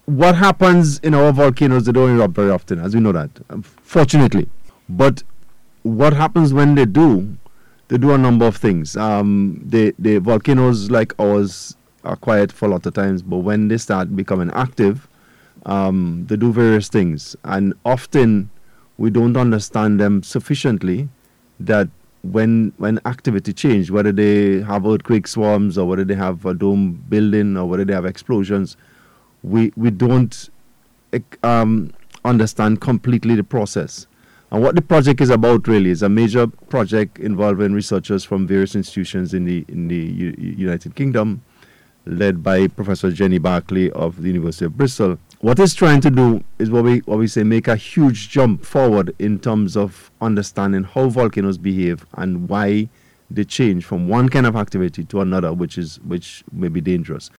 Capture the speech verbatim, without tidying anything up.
what happens in our volcanoes, they don't erupt very often, as we know that, um, fortunately. But what happens when they do, they do a number of things. Um, the, the volcanoes like ours are quiet for a lot of times, but when they start becoming active, um, they do various things. And often we don't understand them sufficiently that when when activity change, whether they have earthquake swarms or whether they have a dome building or whether they have explosions, we, we don't um, understand completely the process. And what the project is about really is a major project involving researchers from various institutions in the in the U- United Kingdom, led by Professor Jenny Barclay of the University of Bristol. What it's trying to do is what we what we say make a huge jump forward in terms of understanding how volcanoes behave and why they change from one kind of activity to another, which is which may be dangerous.